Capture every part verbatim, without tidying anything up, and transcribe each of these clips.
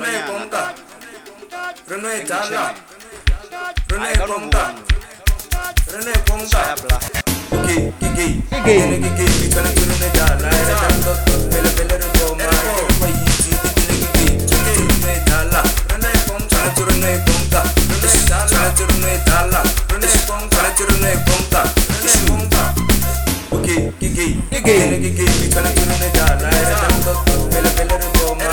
Ponta, René Tala, René Ponta, René Ponta, Kiki, Kiki, Kiki, Kiki, we tryna do René Tala, Bella Bella Roma, Kiki, René Tala, René Ponta, René Ponta, René Tala, René Ponta, René Ponta, Kiki, Kiki, Kiki, Kiki, we tryna do René Tala, Bella Bella Roma,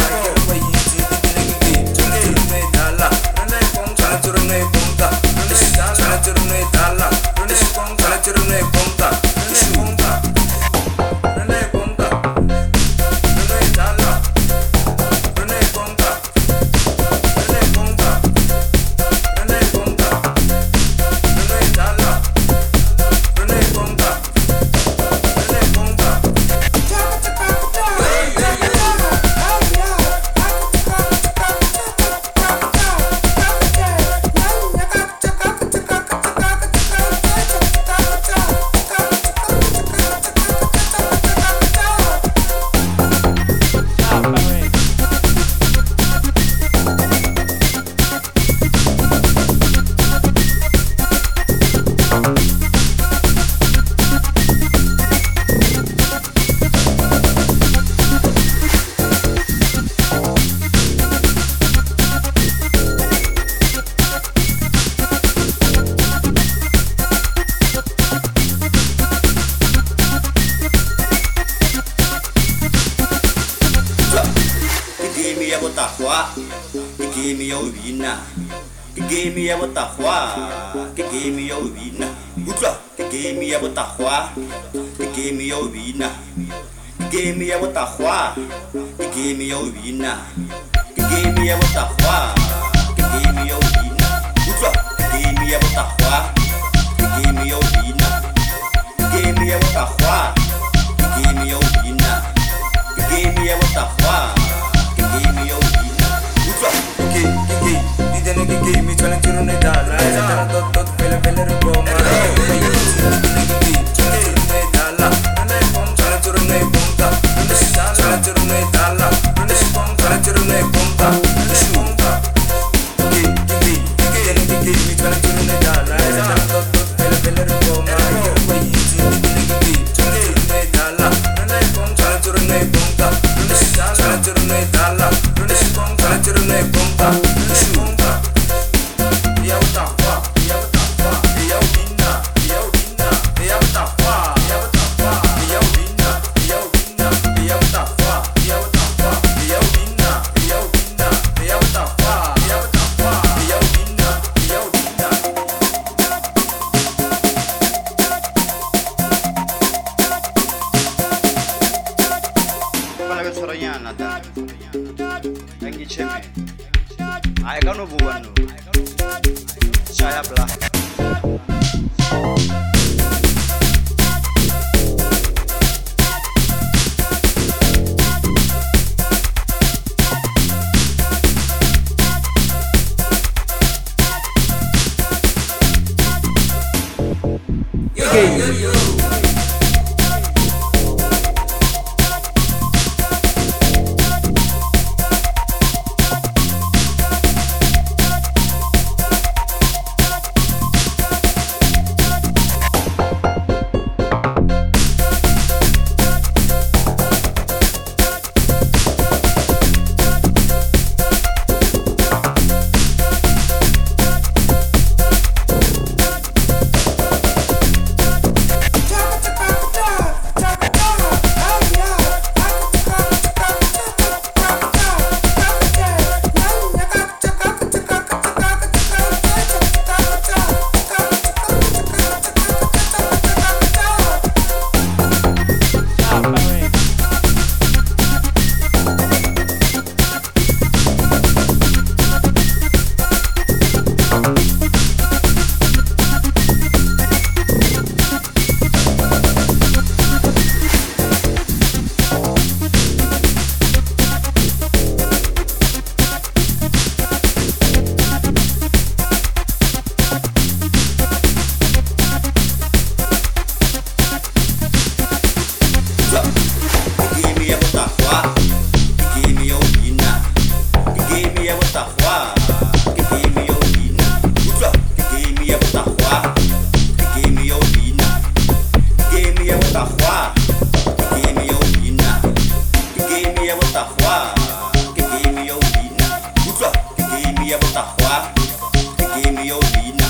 ya botahwa ke game ya ubina utlwa ke game ya botahwa ke game ya ubina game ya botahwa ke game ya ubina ke game ya botahwa ke game ya ubina utlwa ke game ya botahwa ke game ya ubina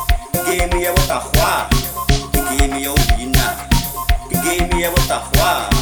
game ya botahwa ke game ya ubina ke game ya botahwa